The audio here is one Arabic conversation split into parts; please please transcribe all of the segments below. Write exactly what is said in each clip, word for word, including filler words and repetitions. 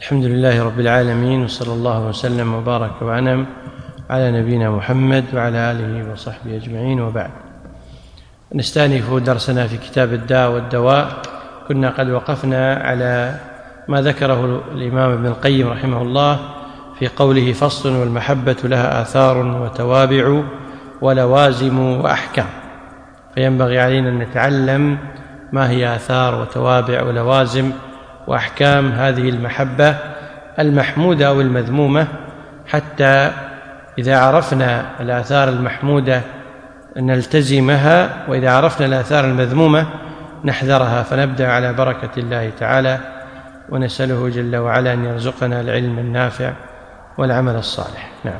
الحمد لله رب العالمين، وصلى الله وسلم وبارك وأنعم على نبينا محمد وعلى آله وصحبه أجمعين، وبعد. نستأنف درسنا في كتاب الداء والدواء. كنا قد وقفنا على ما ذكره الإمام ابن القيم رحمه الله في قوله: فصل: والمحبة لها آثار وتوابع ولوازم وأحكام. فينبغي علينا أن نتعلم ما هي آثار وتوابع ولوازم وأحكام هذه المحبة المحمودة أو المذمومة، حتى إذا عرفنا الآثار المحمودة نلتزمها، وإذا عرفنا الآثار المذمومة نحذرها. فنبدأ على بركة الله تعالى، ونسأله جل وعلا أن يرزقنا العلم النافع والعمل الصالح. نعم.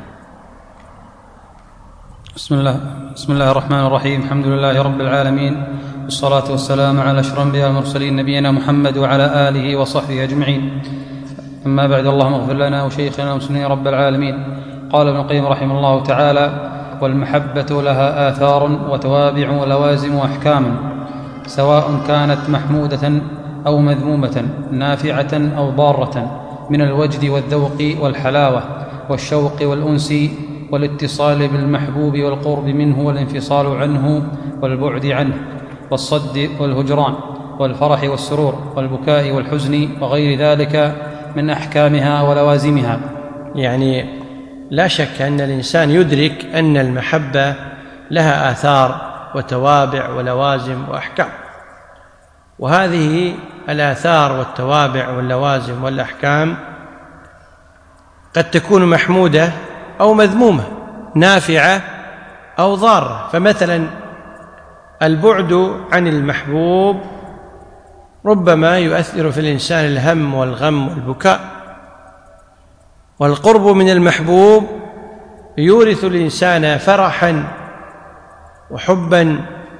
بسم الله بسم الله الرحمن الرحيم. الحمد لله رب العالمين، والصلاة والسلام على أشرف الأنبياء والمرسلين نبينا محمد وعلى آله وصحبه أجمعين. أما بعد، اللهم اغفر لنا وشيخنا ومسلمين رب العالمين. قال ابن القيم رحمه الله تعالى: والمحبة لها آثار وتوابع ولوازم وأحكام، سواء كانت محمودة أو مذمومة، نافعة أو ضارة، من الوجد والذوق والحلاوة والشوق والأنس والاتصال بالمحبوب والقرب منه والانفصال عنه والبعد عنه والصد والهجران والفرح والسرور والبكاء والحزن وغير ذلك من أحكامها ولوازمها. يعني لا شك أن الإنسان يدرك أن المحبة لها آثار وتوابع ولوازم وأحكام، وهذه الآثار والتوابع واللوازم والأحكام قد تكون محمودة أو مذمومة، نافعة أو ضارة. فمثلا البعد عن المحبوب ربما يؤثر في الإنسان الهم والغم والبكاء، والقرب من المحبوب يورث الإنسان فرحا وحبا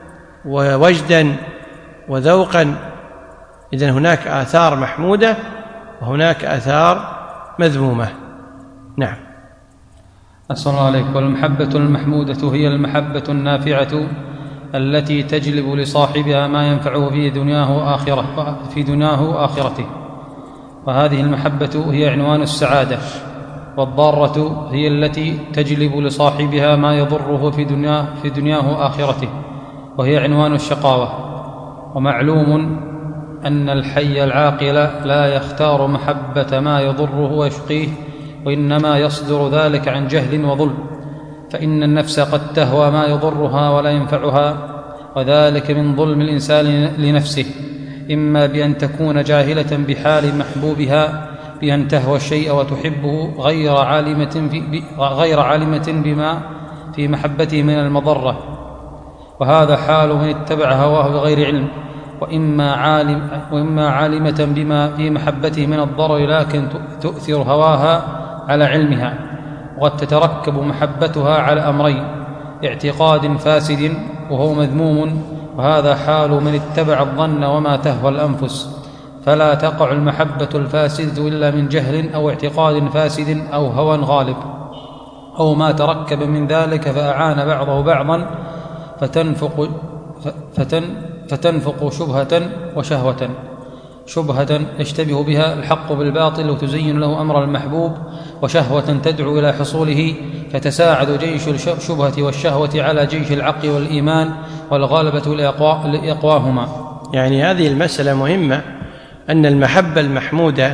ووجدا وذوقا. إذن هناك آثار محمودة وهناك آثار مذمومة. نعم. أحسن الله عليك. والمحبة المحمودة هي المحبة النافعة التي تجلب لصاحبها ما ينفعه في دنياه وآخرته في دنياه وآخرته، وهذه المحبة هي عنوان السعادة. والضارة هي التي تجلب لصاحبها ما يضره في دنياه في دنياه وآخرته، وهي عنوان الشقاوة. ومعلوم أن الحي العاقل لا يختار محبة ما يضره ويشقيه، وإنما يصدر ذلك عن جهل وظلم، فإن النفس قد تهوى ما يضرها ولا ينفعها، وذلك من ظلم الإنسان لنفسه، إما بأن تكون جاهلة بحال محبوبها، بأن تهوى الشيء وتحبه غير عالمة, في غير عالمة بما في محبته من المضرة، وهذا حال من اتبع هواه بغير علم، وإما, عالم وإما عالمة بما في محبته من الضرر لكن تؤثر هواها على علمها. وقد تتركب محبتها على أمرين: اعتقاد فاسد وهو مذموم، وهذا حال من اتبع الظن وما تهوى الأنفس، فلا تقع المحبة الفاسدة إلا من جهل أو اعتقاد فاسد أو هوى غالب أو ما تركب من ذلك فأعان بعضه بعضا فتنفق, فتن فتنفق شبهة وشهوة، شبهة يشتبه بها الحق بالباطل وتزين له أمر المحبوب، وشهوة تدعو إلى حصوله، فتساعد جيش الشبهة والشهوة على جيش العقل والإيمان والغالبة لإقواهما. يعني هذه المسألة مهمة، أن المحبة المحمودة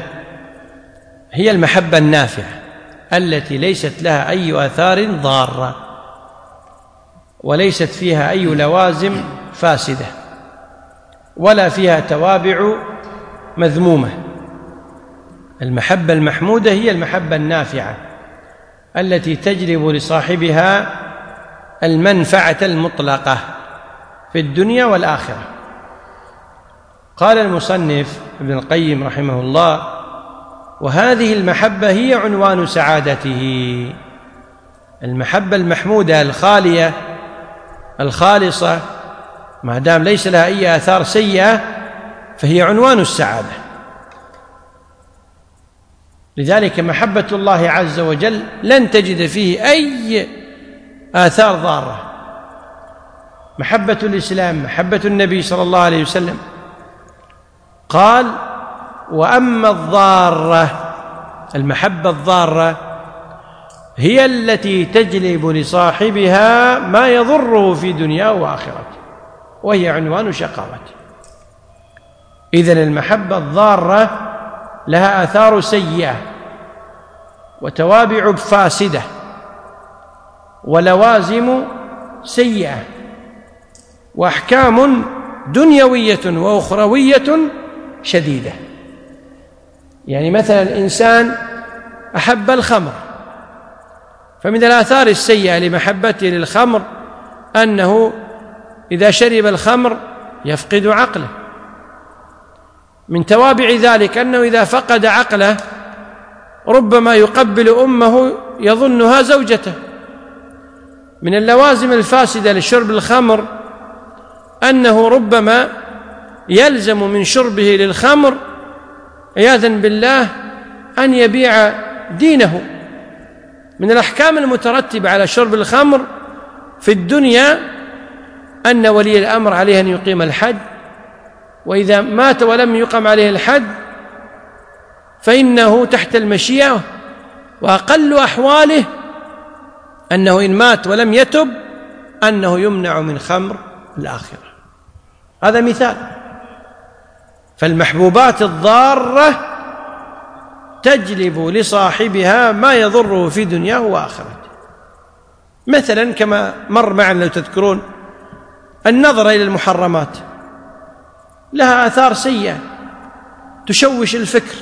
هي المحبة النافعة التي ليست لها أي آثار ضارة وليست فيها أي لوازم فاسدة ولا فيها توابع مذمومة. المحبة المحمودة هي المحبة النافعة التي تجلب لصاحبها المنفعة المطلقة في الدنيا والآخرة. قال المصنف ابن القيم رحمه الله: وهذه المحبة هي عنوان سعادته. المحبة المحمودة الخالية الخالصة ما دام ليس لها أي آثار سيئة فهي عنوان السعادة. لذلك محبة الله عز وجل لن تجد فيه أي آثار ضارة. محبة الإسلام، محبة النبي صلى الله عليه وسلم. قال: وأما الضارة المحبة الضارة هي التي تجلب لصاحبها ما يضره في دنياه وآخرته، وهي عنوان شقاوته. إذن المحبة الضارة لها آثار سيئة وتوابع فاسدة ولوازم سيئة وأحكام دنيوية وأخروية شديدة. يعني مثلا الإنسان أحب الخمر، فمن الآثار السيئة لمحبته للخمر أنه إذا شرب الخمر يفقد عقله. من توابع ذلك أنه إذا فقد عقله ربما يقبل أمه يظنها زوجته. من اللوازم الفاسدة لشرب الخمر أنه ربما يلزم من شربه للخمر عياذا بالله أن يبيع دينه. من الأحكام المترتبة على شرب الخمر في الدنيا أن ولي الأمر عليه أن يقيم الحد، وإذا مات ولم يقم عليه الحد فإنه تحت المشيئة، وأقل أحواله أنه إن مات ولم يتب أنه يمنع من خمر الآخرة. هذا مثال. فالمحبوبات الضارة تجلب لصاحبها ما يضره في دنياه وآخرته. مثلا كما مر معنا لو تذكرون النظر إلى المحرمات لها آثار سيئة تشوش الفكر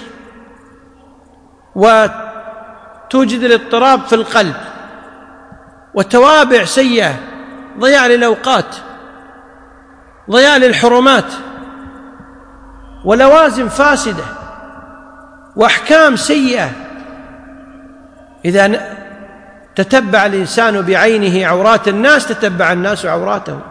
وتوجد الاضطراب في القلب، وتوابع سيئة، ضياع للأوقات، ضياع للحرمات، ولوازم فاسدة وأحكام سيئة. إذا تتبع الإنسان بعينه عورات الناس تتبع الناس عوراته.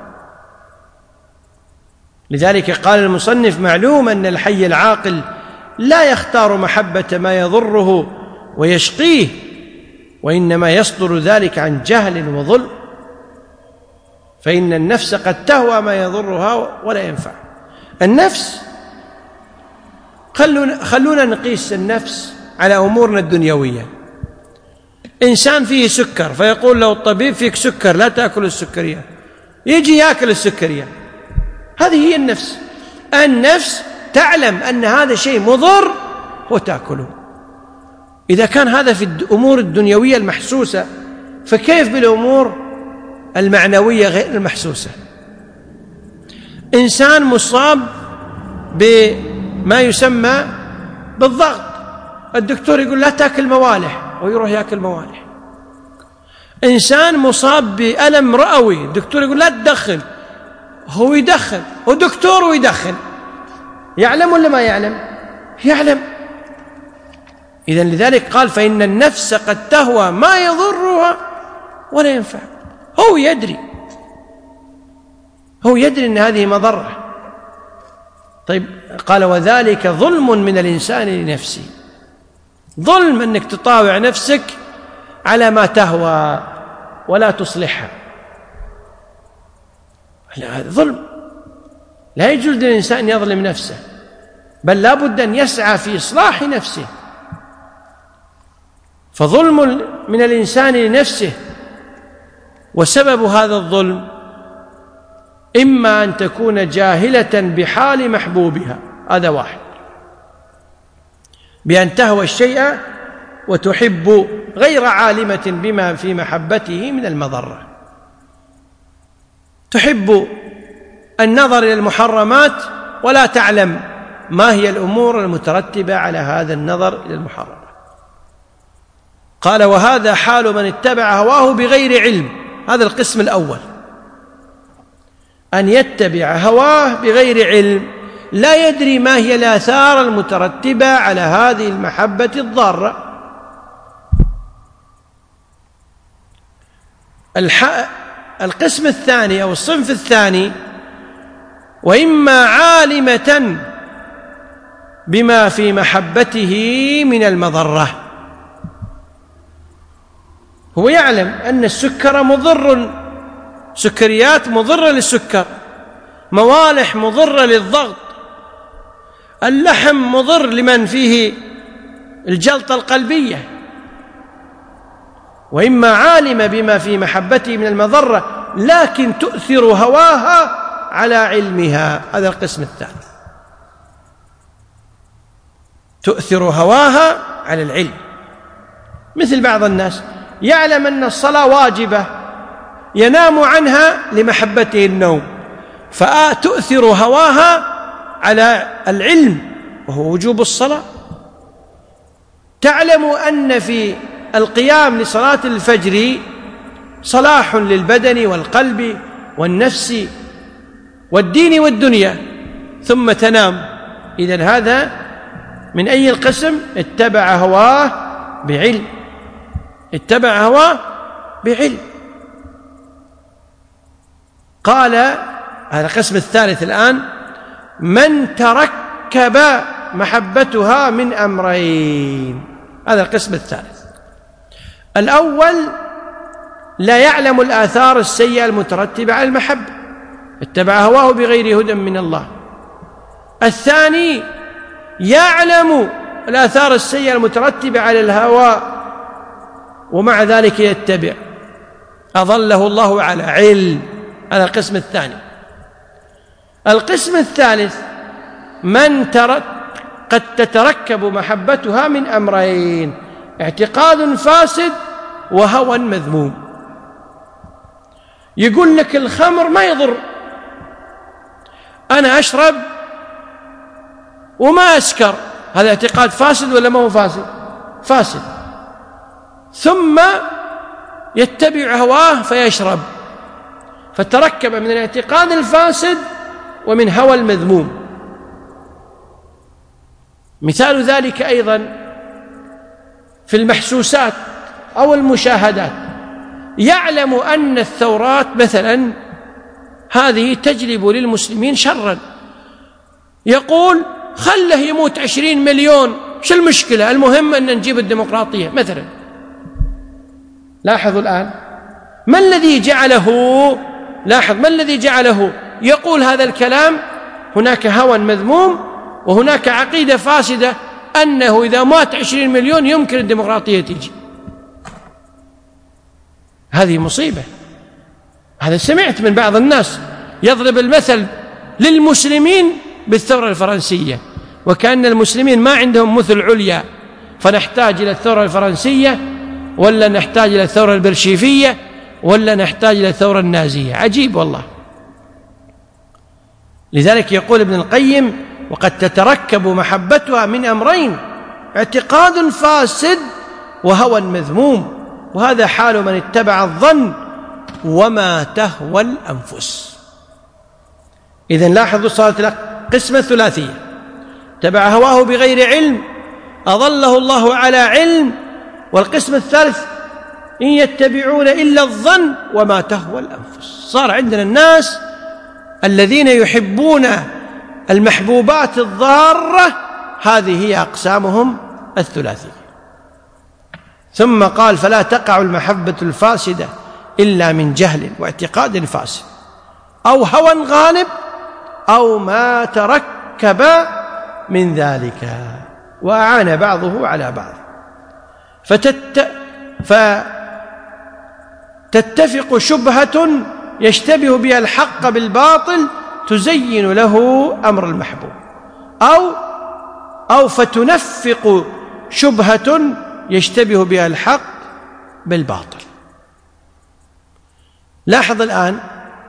لذلك قال المصنف: معلوم أن الحي العاقل لا يختار محبة ما يضره ويشقيه، وإنما يصدر ذلك عن جهل وظلم، فإن النفس قد تهوى ما يضرها ولا ينفع. النفس خلونا, خلونا نقيس النفس على أمورنا الدنيوية. إنسان فيه سكر فيقول له الطبيب: فيك سكر لا تأكل السكريات، يجي يأكل السكريات. هذه هي النفس. النفس تعلم أن هذا شيء مضر وتأكله. إذا كان هذا في الأمور الدنيوية المحسوسة، فكيف بالأمور المعنوية غير المحسوسة؟ إنسان مصاب بما يسمى بالضغط، الدكتور يقول لا تأكل موالح ويروح يأكل موالح. إنسان مصاب بألم رئوي، الدكتور يقول لا تدخن، هو يدخن، هو دكتور ويدخن. يعلم ولا ما يعلم؟ يعلم. إذن لذلك قال: فإن النفس قد تهوى ما يضرها ولا ينفع. هو يدري هو يدري أن هذه مضرة. طيب قال: وذلك ظلم من الإنسان لنفسه. ظلم أنك تطاوع نفسك على ما تهوى ولا تصلحها. هذا ظلم. لا يجوز للإنسان أن يظلم نفسه، بل لا بد أن يسعى في إصلاح نفسه. فظلم من الإنسان لنفسه، وسبب هذا الظلم إما أن تكون جاهلة بحال محبوبها، هذا واحد، بأن تهوى الشيء وتحب غير عالمة بما في محبته من المضرة. تحب النظر إلى المحرمات ولا تعلم ما هي الأمور المترتبة على هذا النظر إلى المحرمات. قال: وهذا حال من اتبع هواه بغير علم. هذا القسم الأول، أن يتبع هواه بغير علم، لا يدري ما هي الآثار المترتبة على هذه المحبة الضارة. الح... القسم الثاني أو الصنف الثاني: وإما عالمة بما في محبته من المضرة. هو يعلم أن السكر مضر، سكريات مضرة للسكر، موالح مضرة للضغط، اللحم مضر لمن فيه الجلطة القلبية، وإما عالمة بما في محبته من المضرة لكن تؤثر هواها على علمها. هذا القسم الثالث، تؤثر هواها على العلم. مثل بعض الناس يعلم أن الصلاة واجبة ينام عنها لمحبته النوم، فتؤثر هواها على العلم وهو وجوب الصلاة. تعلم أن في القيام لصلاة الفجر صلاح للبدن والقلب والنفس والدين والدنيا، ثم تنام. إذن هذا من أي القسم؟ اتبع هواه بعلم، اتبع هواه بعلم. قال هذا القسم الثالث الآن: من تركب محبتها من أمرين. هذا القسم الثالث. الأول لا يعلم الآثار السيئة المترتبة على المحبة، اتبع هواه بغير هدى من الله. الثاني يعلم الآثار السيئة المترتبة على الهوى ومع ذلك يتبع، أضله الله على علم. هذا القسم الثاني. القسم الثالث: من ترك قد تتركب محبتها من أمرين: اعتقاد فاسد وهوى مذموم. يقول لك الخمر ما يضر، أنا أشرب وما أسكر، هذا اعتقاد فاسد ولا ما هو فاسد؟ فاسد. ثم يتبع هواه فيشرب، فتركب من الاعتقاد الفاسد ومن هوى المذموم. مثال ذلك أيضا في المحسوسات أو المشاهدات. يعلم أن الثورات مثلا هذه تجلب للمسلمين شرا، يقول خله يموت عشرين مليون، شو المشكلة؟ المهم أن نجيب الديمقراطية مثلا. لاحظوا الآن ما الذي جعله، لاحظ ما الذي جعله يقول هذا الكلام. هناك هوى مذموم وهناك عقيدة فاسدة أنه إذا مات عشرين مليون يمكن الديمقراطية تيجي. هذه مصيبة. هذا سمعت من بعض الناس يضرب المثل للمسلمين بالثورة الفرنسية، وكأن المسلمين ما عندهم مثل عليا، فنحتاج إلى الثورة الفرنسية ولا نحتاج إلى الثورة البلشيفية ولا نحتاج إلى الثورة النازية. عجيب والله. لذلك يقول ابن القيم: وقد تتركب محبتها من أمرين: اعتقاد فاسد وهوى مذموم. وهذا حال من اتبع الظن وما تهوى الأنفس. إذن لاحظوا صارت قسمة ثلاثية: اتبع هواه بغير علم، أضله الله على علم. والقسم الثالث: إن يتبعون إلا الظن وما تهوى الأنفس. صار عندنا الناس الذين يحبون المحبوبات الضارة، هذه هي أقسامهم الثلاثية. ثم قال: فلا تقع المحبة الفاسدة إلا من جهل واعتقاد فاسد أو هوى غالب أو ما تركب من ذلك، وأعان بعضه على بعض. فتت... فتتفق شبهة يشتبه بها الحق بالباطل تزين له أمر المحبوب، أو أو فتنفق شبهة يشتبه بها الحق بالباطل. لاحظ الآن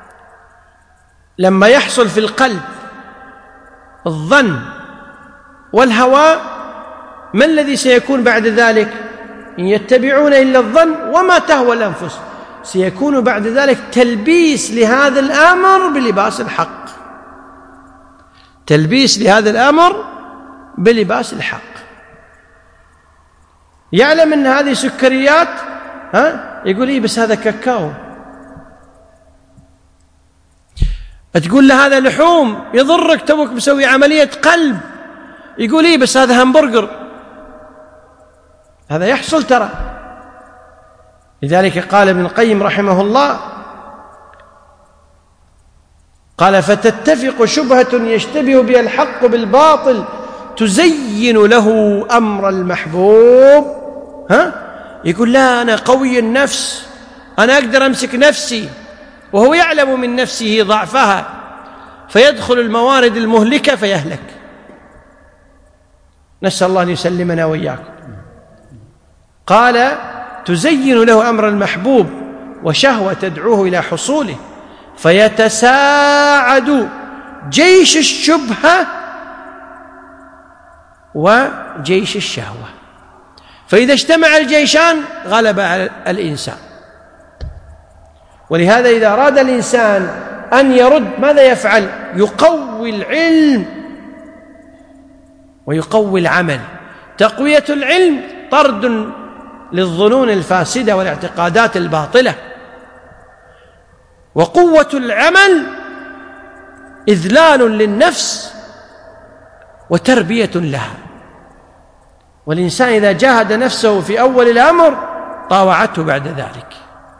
لما يحصل في القلب الظن والهوى، ما الذي سيكون بعد ذلك؟ إن يتبعون إلا الظن وما تهوى الأنفس. سيكون بعد ذلك تلبيس لهذا الأمر بلباس الحق، تلبيس لهذا الأمر بلباس الحق. يعلم أن هذه سكريات، ها يقول إيه بس هذا كاكاو. تقول له هذا لحوم يضرك، توك مسوي عملية قلب، يقول إيه بس هذا همبرجر. هذا يحصل ترى. لذلك قال ابن القيم رحمه الله، قال: فتتفق شبهة يشتبه بها الحق بالباطل تزين له أمر المحبوب، ها؟ يقول لا أنا قوي النفس، أنا أقدر أمسك نفسي، وهو يعلم من نفسه ضعفها، فيدخل الموارد المهلكة فيهلك. نسأل الله أن يسلمنا وإياكم. قال تزين له أمر المحبوب وشهوة تدعوه إلى حصوله، فيتساعد جيش الشبهة وجيش الشهوة، فإذا اجتمع الجيشان غلب على الإنسان. ولهذا إذا أراد الإنسان أن يرد ماذا يفعل؟ يقوي العلم ويقوي العمل. تقوية العلم طرد للظنون الفاسدة والاعتقادات الباطلة، وقوة العمل إذلال للنفس وتربية لها. والإنسان إذا جاهد نفسه في أول الأمر طاوعته بعد ذلك.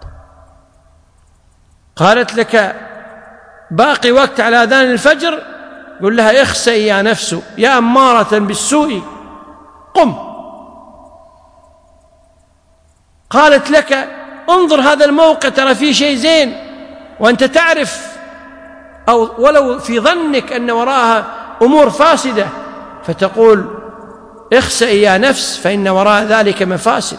قالت لك باقي وقت على أذان الفجر، قل لها اخسئي يا نفس يا أمارة بالسوء قم. قالت لك انظر هذا الموقع ترى فيه شيء زين، وأنت تعرف أو ولو في ظنك أن وراءها أمور فاسدة، فتقول اخسئي يا نفس فإن وراء ذلك مفاسد.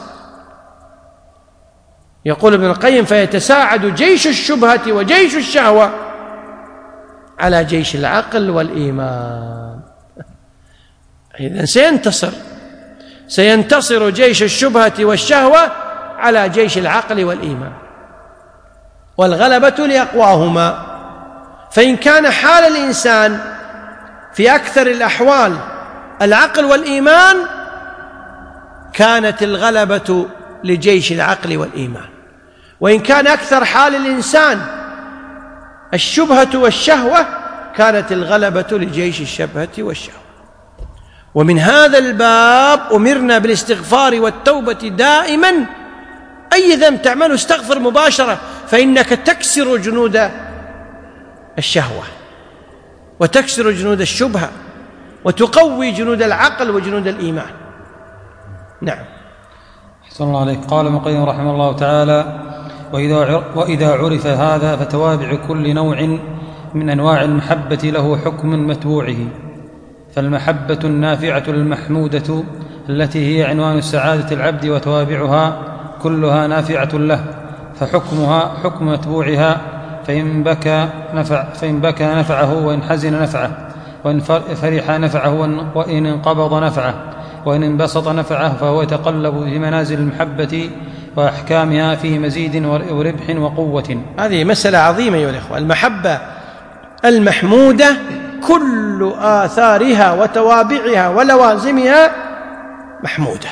يقول ابن القيم فيتساعد جيش الشبهة وجيش الشهوة على جيش العقل والإيمان. إذن سينتصر سينتصر جيش الشبهة والشهوة على جيش العقل والإيمان، والغلبة لأقواهما. فإن كان حال الإنسان في أكثر الأحوال العقل والإيمان، كانت الغلبة لجيش العقل والإيمان. وإن كان أكثر حال الإنسان الشبهة والشهوة، كانت الغلبة لجيش الشبهة والشهوة. ومن هذا الباب أمرنا بالاستغفار والتوبة دائما. أي ذنب تعمله استغفر مباشرة، فإنك تكسر جنود الشهوة وتكسر جنود الشبهة وتقوي جنود العقل وجنود الإيمان. نعم. أحسن الله عليك. قال ابن القيم رحمه الله تعالى: وإذا وإذا عرف هذا فتوابع كل نوع من أنواع المحبة له حكم متبوعه. فالمحبة النافعة المحمودة التي هي عنوان السعادة العبد وتوابعها كلها نافعة له، فحكمها حكم متبوعها، فإن بكى نفع فإن بكى نفعه، وإن حزن نفعه، وإن فرح نفعه، وإن انقبض نفعه، وإن انبسط نفعه، فهو يتقلب في منازل المحبة وأحكامها في مزيد وربح وقوة. هذه مسألة عظيمة أيها الأخوة. المحبة المحمودة كل آثارها وتوابعها ولوازمها محمودة.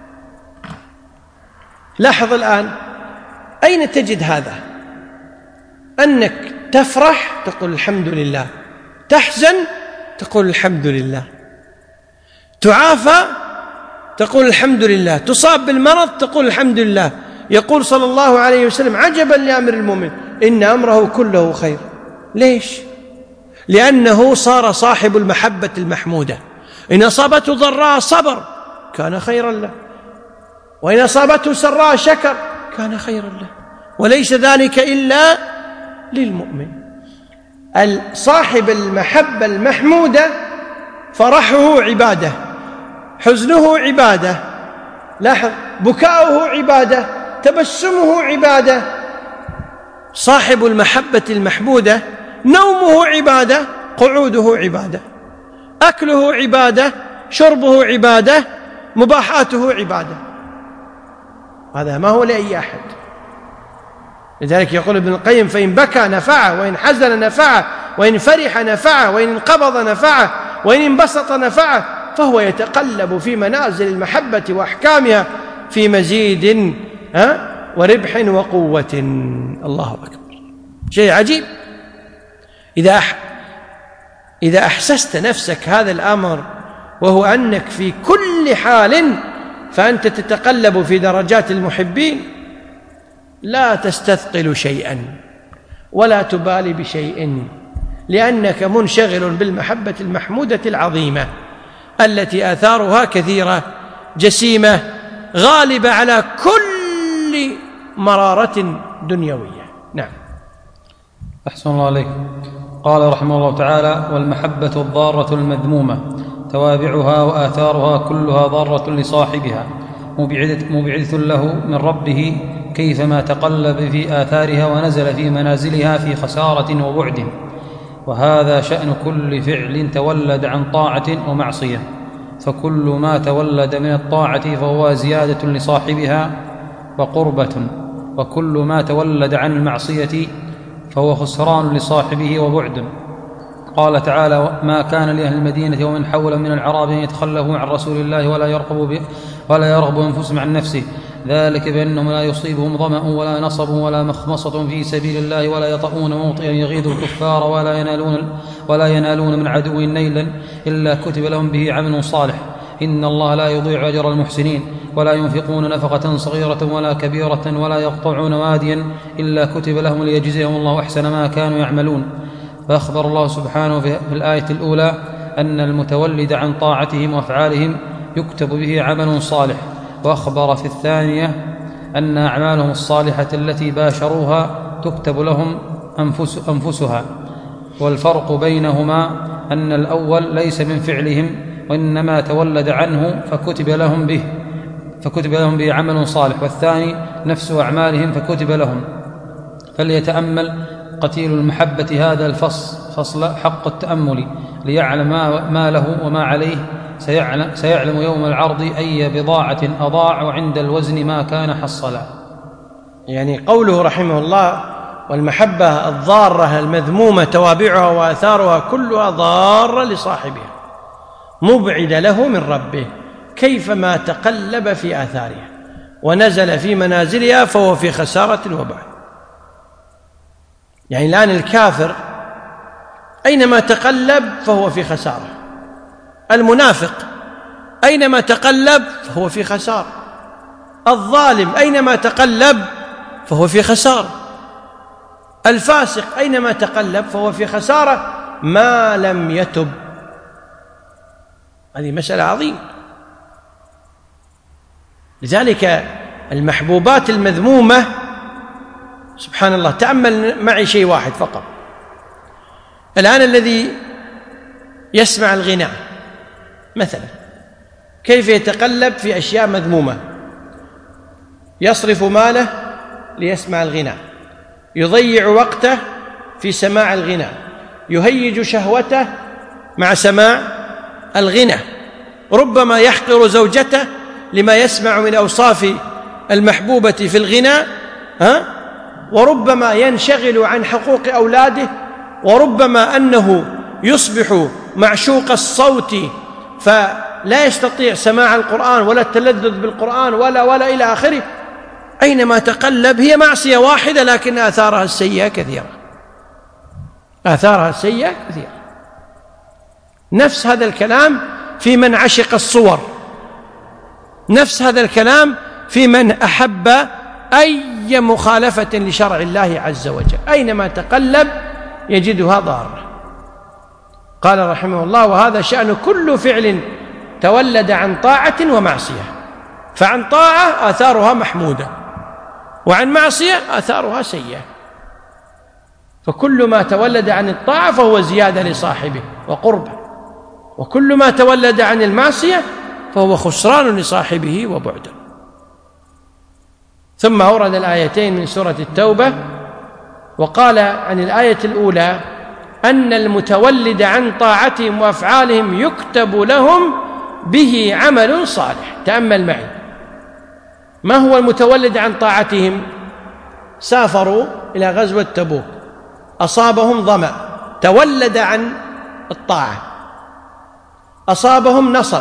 لاحظ الآن أين تجد هذا؟ أنك تفرح تقول الحمد لله، تحزن تقول الحمد لله، تعافى تقول الحمد لله، تصاب بالمرض تقول الحمد لله. يقول صلى الله عليه وسلم: عجبا لأمر المؤمن إن أمره كله خير. ليش؟ لأنه صار صاحب المحبة المحمودة. إن أصابته ضراء صبر كان خيرا له، وإن أصابته سراء شكر كان خيرا له، وليس ذلك إلا للمؤمن. صاحب المحبة المحمودة فرحه عبادة، حزنه عبادة، لاحظ بكاؤه عبادة، تبسمه عبادة. صاحب المحبة المحمودة نومه عبادة، قعوده عبادة، أكله عبادة، شربه عبادة، مباحاته عبادة. هذا ما هو لأي أحد. لذلك يقول ابن القيم: فإن بكى نفعه، وإن حزن نفعه، وإن فرح نفعه، وإن انقبض نفعه، وإن انبسط نفعه، فهو يتقلب في منازل المحبة وأحكامها في مزيد ها وربح وقوة. الله أكبر، شيء عجيب. إذا أح... إذا أحسست نفسك هذا الأمر، وهو أنك في كل حال فأنت تتقلب في درجات المحبين، لا تستثقل شيئا ولا تبالي بشيء، لأنك منشغل بالمحبة المحمودة العظيمة. التي آثارها كثيرة جسيمة غالبة على كل مرارة دنيوية. نعم. أحسن الله عليك. قال رحمه الله تعالى: والمحبة الضارة المذمومة توابعها وآثارها كلها ضارة لصاحبها مبعث له من ربه كيفما تقلب في آثارها ونزل في منازلها في خسارة وبعد. وهذا شأن كل فعل تولد عن طاعة ومعصية، فكل ما تولد من الطاعة فهو زيادة لصاحبها وقربة، وكل ما تولد عن المعصية فهو خسران لصاحبه وبعد. قال تعالى: ما كان لأهل المدينة ومن حول من الأعراب أن يتخلفوا عن رسول الله ولا يرغبوا ولا يرغبوا أنفسهم عن نفسه، ذلك بأنهم لا يصيبهم ظمأ ولا نصب ولا مخمصة في سبيل الله ولا يطؤون موطئا يغيظ الكفار ولا ينالون ولا ينالون من عدو نيلا إلا كتب لهم به عمل صالح، إن الله لا يضيع أجر المحسنين، ولا ينفقون نفقة صغيرة ولا كبيرة ولا يقطعون واديا إلا كتب لهم ليجزيهم الله أحسن ما كانوا يعملون. فأخبر الله سبحانه في الآية الأولى أن المتولد عن طاعتهم وأفعالهم يكتب به عمل صالح، وأخبر في الثانية أن أعمالهم الصالحة التي باشروها تكتب لهم أنفس أنفسها. والفرق بينهما أن الأول ليس من فعلهم وإنما تولد عنه فكتب لهم به فكتب لهم به عمل صالح، والثاني نفس أعمالهم فكتب لهم. فليتأمل قتيل المحبة هذا الفصل فصل حق التأمل ليعلم ما له وما عليه، سيعلم, سيعلم يوم العرض أي بضاعة أضاع وعند الوزن ما كان حصلا. يعني قوله رحمه الله: والمحبة الضارة المذمومة توابعها وآثارها كلها ضارة لصاحبها مبعد له من ربه كيفما تقلب في آثارها ونزل في منازلها فهو في خسارة وبعد. يعني الآن الكافر أينما تقلب فهو في خسارة، المنافق أينما تقلب فهو في خسارة، الظالم أينما تقلب فهو في خسارة، الفاسق أينما تقلب فهو في خسارة ما لم يتب. هذه مسألة عظيمة. لذلك المحبوبات المذمومة سبحان الله، تأمل معي شيء واحد فقط. الآن الذي يسمع الغناء مثلا كيف يتقلب في أشياء مذمومة، يصرف ماله ليسمع الغناء، يضيع وقته في سماع الغناء، يهيج شهوته مع سماع الغناء، ربما يحقر زوجته لما يسمع من أوصاف المحبوبة في الغناء، ها؟ وربما ينشغل عن حقوق أولاده، وربما أنه يصبح معشوق الصوت فلا يستطيع سماع القرآن ولا التلذذ بالقرآن ولا ولا إلى آخره. أينما تقلب هي معصية واحدة لكن آثارها السيئة كثيرة، آثارها السيئة كثيرة. نفس هذا الكلام في من عشق الصور، نفس هذا الكلام في من أحب أي مخالفة لشرع الله عز وجل، أينما تقلب يجدها ضارة. قال رحمه الله: وهذا شأن كل فعل تولد عن طاعة ومعصية، فعن طاعة آثارها محمودة وعن معصية آثارها سيئة، فكل ما تولد عن الطاعة فهو زيادة لصاحبه وقربه، وكل ما تولد عن المعصية فهو خسران لصاحبه وبعده. ثم أورد الآيتين من سورة التوبة وقال عن الآية الأولى أن المتولد عن طاعتهم وأفعالهم يكتب لهم به عمل صالح. تأمل معي، ما هو المتولد عن طاعتهم؟ سافروا إلى غزوة تبوك، أصابهم ظمأ تولد عن الطاعة، أصابهم نصب،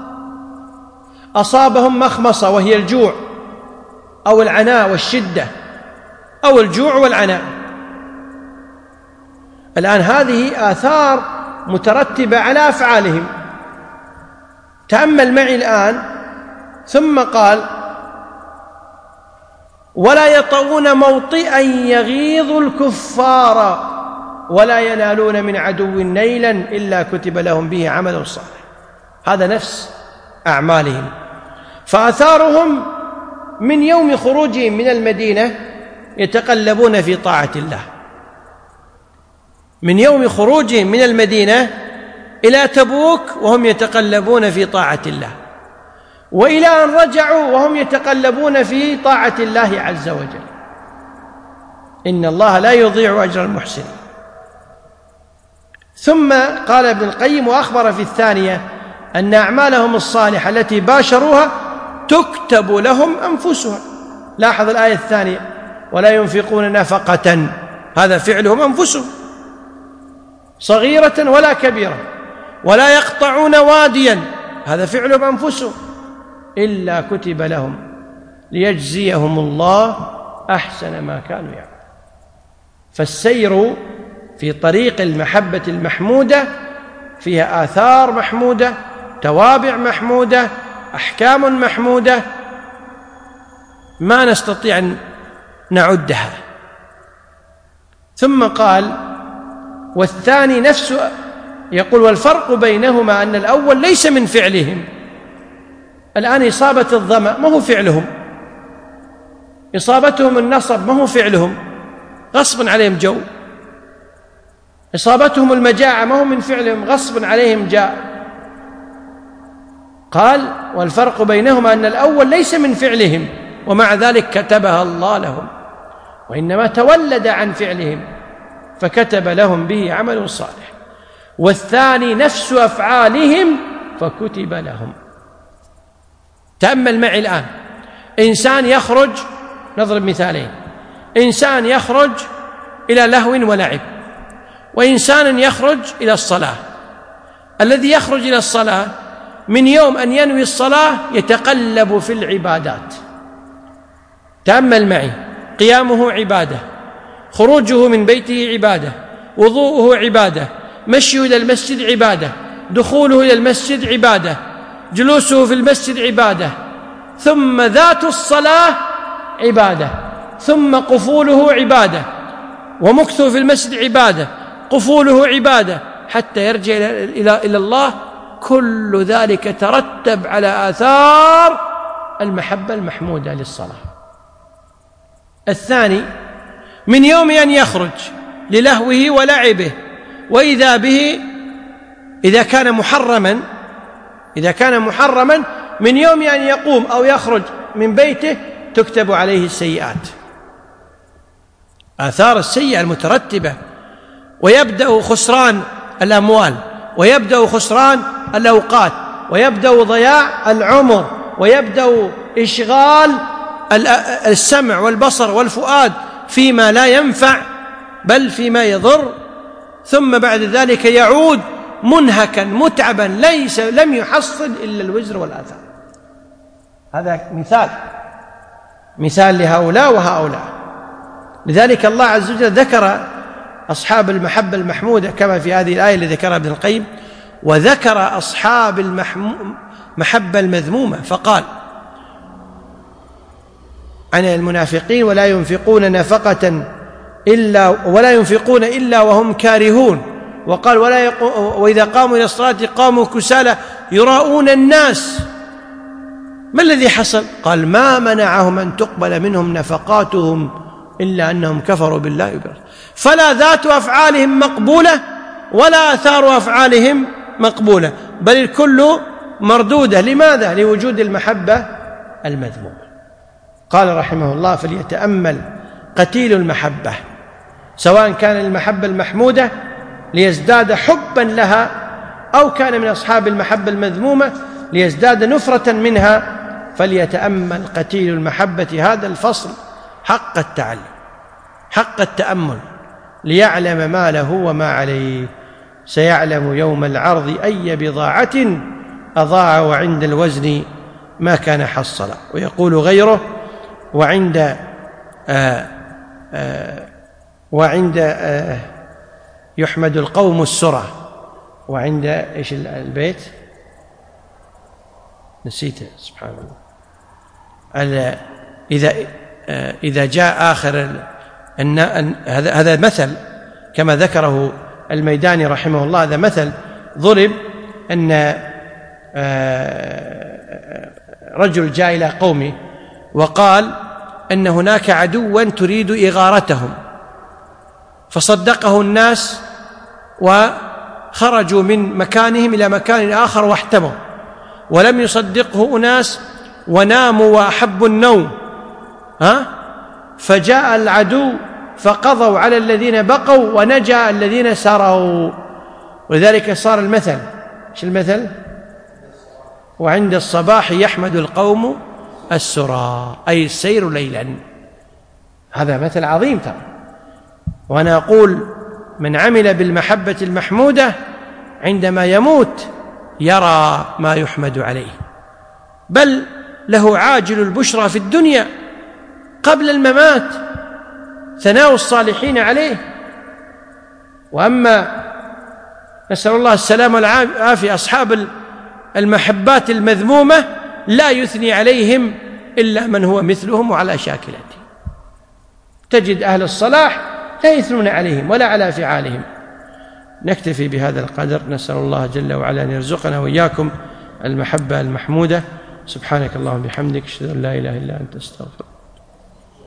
أصابهم مخمصة وهي الجوع أو العناء والشدة أو الجوع والعناء. الآن هذه آثار مترتبة على أفعالهم. تأمل معي الآن، ثم قال: ولا يطؤون موطئا يغيظ الكفار ولا ينالون من عدو نيلا إلا كتب لهم به عمل صالح. هذا نفس أعمالهم. فآثارهم من يوم خروجهم من المدينة يتقلبون في طاعة الله، من يوم خروجهم من المدينة إلى تبوك وهم يتقلبون في طاعة الله، وإلى أن رجعوا وهم يتقلبون في طاعة الله عز وجل. إن الله لا يضيع أجر المحسنين. ثم قال ابن القيم: وأخبر في الثانية أن أعمالهم الصالحة التي باشروها تكتب لهم أنفسها. لاحظ الآية الثانية: ولا ينفقون نفقة، هذا فعلهم أنفسهم، صغيرة ولا كبيرة. ولا يقطعون واديا، هذا فعلهم أنفسهم، إلا كتب لهم ليجزيهم الله أحسن ما كانوا يعملون. فالسير في طريق المحبة المحمودة فيها آثار محمودة، توابع محمودة، أحكام محمودة ما نستطيع أن نعدها. ثم قال: والثاني نفسه، يقول: والفرق بينهما أن الأول ليس من فعلهم. الآن إصابة الظمأ ما هو فعلهم، إصابتهم النصب ما هو فعلهم، غصب عليهم جو. إصابتهم المجاعة ما هو من فعلهم، غصب عليهم جاء. قال: والفرق بينهما أن الأول ليس من فعلهم ومع ذلك كتبها الله لهم، وإنما تولد عن فعلهم فكتب لهم به عمل صالح. والثاني نفس أفعالهم فكتب لهم. تأمل معي الآن: إنسان يخرج، نضرب مثالين، إنسان يخرج إلى لهو ولعب، وإنسان يخرج إلى الصلاة. الذي يخرج إلى الصلاة من يوم أن ينوي الصلاة يتقلب في العبادات. تأمل معي: قيامه عبادة، خروجه من بيته عبادة، وضوءه عبادة، مشيه إلى المسجد عبادة، دخوله إلى المسجد عبادة، جلوسه في المسجد عبادة، ثم ذات الصلاة عبادة، ثم قفوله عبادة، ومكثه في المسجد عبادة، قفوله عبادة، حتى يرجع إلى إلى الله. كل ذلك ترتب على آثار المحبة المحمودة للصلاة. الثاني من يوم أن يخرج للهوه ولعبه، وإذا به إذا كان محرما إذا كان محرما من يوم أن يقوم أو يخرج من بيته تكتب عليه السيئات، آثار السيئة المترتبة، ويبدأ خسران الأموال، ويبدأ خسران الأوقات، ويبدأ ضياع العمر، ويبدأ إشغال السمع والبصر والفؤاد فيما لا ينفع بل فيما يضر. ثم بعد ذلك يعود منهكا متعبا ليس لم يحصل إلا الوزر والآثام. هذا مثال مثال لهؤلاء وهؤلاء. لذلك الله عز وجل ذكر أصحاب المحبة المحمودة كما في هذه الآية اللي ذكرها ابن القيم، وذكر أصحاب المحبة المذمومة فقال عن المنافقين: ولا ينفقون نفقة إلا ولا ينفقون إلا وهم كارهون. وقال: ولا يقو وإذا قاموا إلى الصلاة قاموا كسالى يراءون الناس. ما الذي حصل؟ قال: ما منعهم أن تقبل منهم نفقاتهم إلا أنهم كفروا بالله وبرسوله. فلا ذات أفعالهم مقبولة ولا آثار أفعالهم مقبولة، بل الكل مردودة. لماذا؟ لوجود المحبة المذمومة. قال رحمه الله: فليتأمل قتيل المحبة، سواء كان المحبة المحمودة ليزداد حبا لها، أو كان من أصحاب المحبة المذمومة ليزداد نفرة منها، فليتأمل قتيل المحبة هذا الفصل حق التعلم حق التأمل، ليعلم ما له وما عليه. سيعلم يوم العرض أي بضاعة أضاع، وعند الوزن ما كان حصلا. ويقول غيره: وعند آآ آآ وعند آآ يحمد القوم السرى، وعند إيش البيت نسيته سبحان الله. إذا إذا جاء آخر هذا هذا مثل كما ذكره الميداني رحمه الله، هذا مثل ضرب أن رجل جاء إلى قومه وقال أن هناك عدوا تريد إغارتهم، فصدقه الناس وخرجوا من مكانهم إلى مكان آخر واحتموا، ولم يصدقه أناس وناموا وأحبوا النوم، ها؟ فجاء العدو فقضوا على الذين بقوا ونجا الذين سروا. ولذلك صار المثل، ايش المثل؟ وعند الصباح يحمد القوم السرى، أي السير ليلا. هذا مثل عظيم ترى. وأنا أقول من عمل بالمحبة المحمودة عندما يموت يرى ما يحمد عليه، بل له عاجل البشرى في الدنيا قبل الممات، ثناء الصالحين عليه. وأما نسأل الله السلامة والعافية أصحاب المحبات المذمومة لا يثني عليهم إلا من هو مثلهم وعلى شاكلته. تجد أهل الصلاح لا يثنون عليهم ولا على فعالهم. نكتفي بهذا القدر، نسأل الله جل وعلا أن يرزقنا وإياكم المحبة المحمودة. سبحانك اللهم وبحمدك، أشهد أن لا إله إلا أنت، أستغفرك.